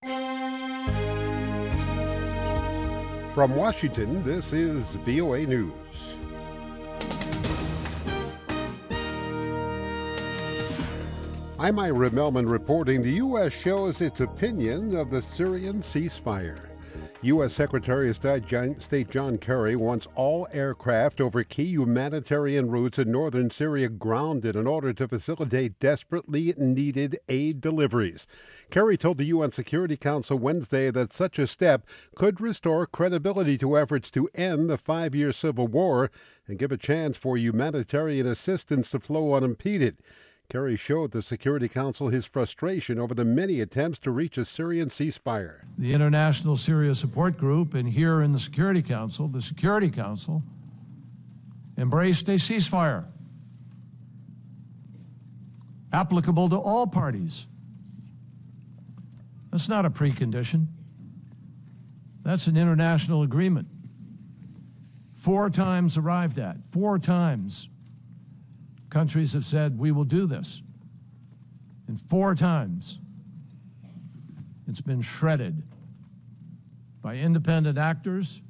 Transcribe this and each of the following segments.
From Washington, this is VOA News. I'm Ira Melman reporting the U.S. shows its opinion of the Syrian ceasefire. U.S. Secretary of State John Kerry wants all aircraft over key humanitarian routes in northern Syria grounded in order to facilitate desperately needed aid deliveries. Kerry told the UN Security Council Wednesday that such a step could restore credibility to efforts to end the 5-year civil war and give a chance for humanitarian assistance to flow unimpeded. Kerry showed the Security Council his frustration over the many attempts to reach a Syrian ceasefire. The International Syria Support Group and here in the Security Council embraced a ceasefire applicable to all parties. That's not a precondition. That's an international agreement. 4 times arrived at, 4 times. Countries have said, we will do this. And 4 times, it's been shredded by independent actors,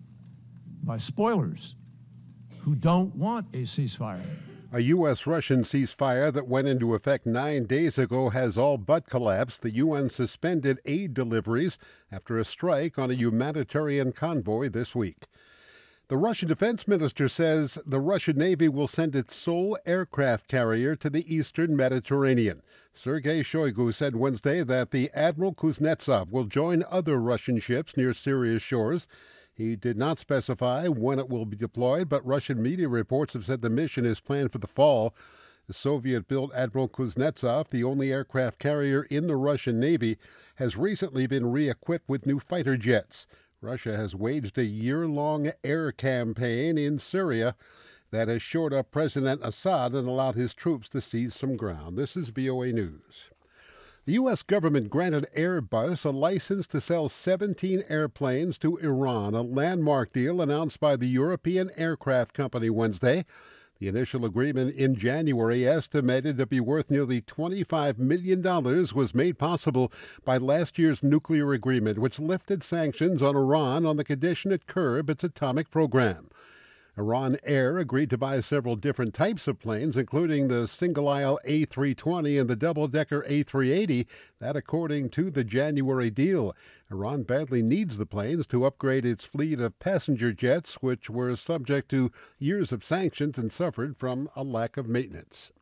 by spoilers who don't want a ceasefire. A U.S.-Russian ceasefire that went into effect 9 days ago has all but collapsed. The UN suspended aid deliveries after a strike on a humanitarian convoy this week. The Russian defense minister says the Russian Navy will send its sole aircraft carrier to the eastern Mediterranean. Sergei Shoigu said Wednesday that the Admiral Kuznetsov will join other Russian ships near Syria's shores. He did not specify when it will be deployed, but Russian media reports have said the mission is planned for the fall. The Soviet-built Admiral Kuznetsov, the only aircraft carrier in the Russian Navy, has recently been re-equipped with new fighter jets. Russia has waged a year-long air campaign in Syria that has shored up President Assad and allowed his troops to seize some ground. This is VOA News. The U.S. government granted Airbus a license to sell 17 airplanes to Iran, a landmark deal announced by the European aircraft company Wednesday. The initial agreement in January, estimated to be worth nearly $25 million, was made possible by last year's nuclear agreement, which lifted sanctions on Iran on the condition it curb its atomic program. Iran Air agreed to buy several different types of planes, including the single-aisle A320 and the double-decker A380, that according to the January deal. Iran badly needs the planes to upgrade its fleet of passenger jets, which were subject to years of sanctions and suffered from a lack of maintenance.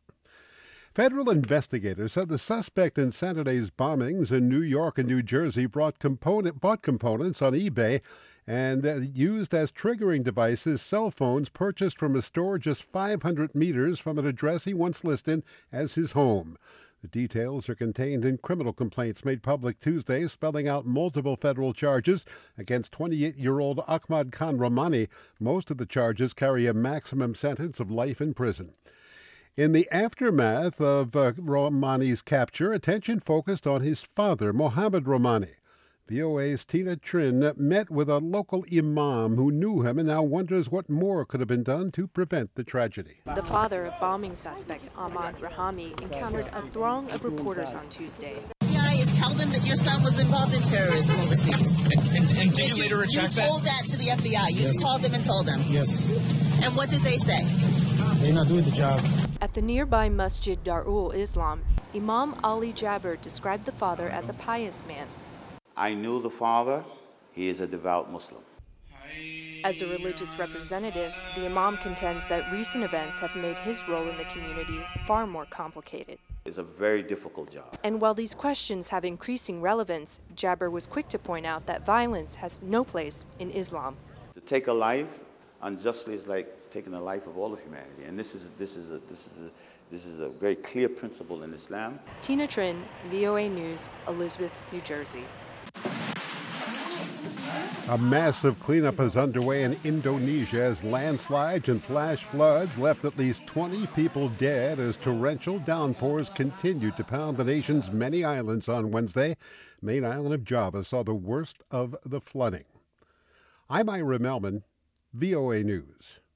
Federal investigators said the suspect in Saturday's bombings in New York and New Jersey bought components on eBay and used as triggering devices cell phones purchased from a store just 500 meters from an address he once listed as his home. The details are contained in criminal complaints made public Tuesday, spelling out multiple federal charges against 28-year-old Ahmad Khan Rahmani. Most of the charges carry a maximum sentence of life in prison. In the aftermath of Rahmani's capture, attention focused on his father, Mohammed Rahmani. VOA's Tina Trin met with a local imam who knew him and now wonders what more could have been done to prevent the tragedy. The father of bombing suspect Ahmad Rahami encountered a throng of reporters on Tuesday. FBI is tell them that your son was involved in terrorism overseas. And did you later retract that? You told that to the FBI. You called them and told them. Yes. And what did they say? They're not doing the job. At the nearby Masjid Darul Islam, Imam Ali Jabir described the father as a pious man. I knew the father. He is a devout Muslim. As a religious representative, the imam contends that recent events have made his role in the community far more complicated. It's a very difficult job. And while these questions have increasing relevance, Jabir was quick to point out that violence has no place in Islam. To take a life unjustly is like taking the life of all of humanity, and this is a very clear principle in Islam. Tina Trin, VOA News, Elizabeth, New Jersey. A massive cleanup is underway in Indonesia as landslides and flash floods left at least 20 people dead as torrential downpours continued to pound the nation's many islands on Wednesday. Main island of Java saw the worst of the flooding. I'm Ira Melman, VOA News.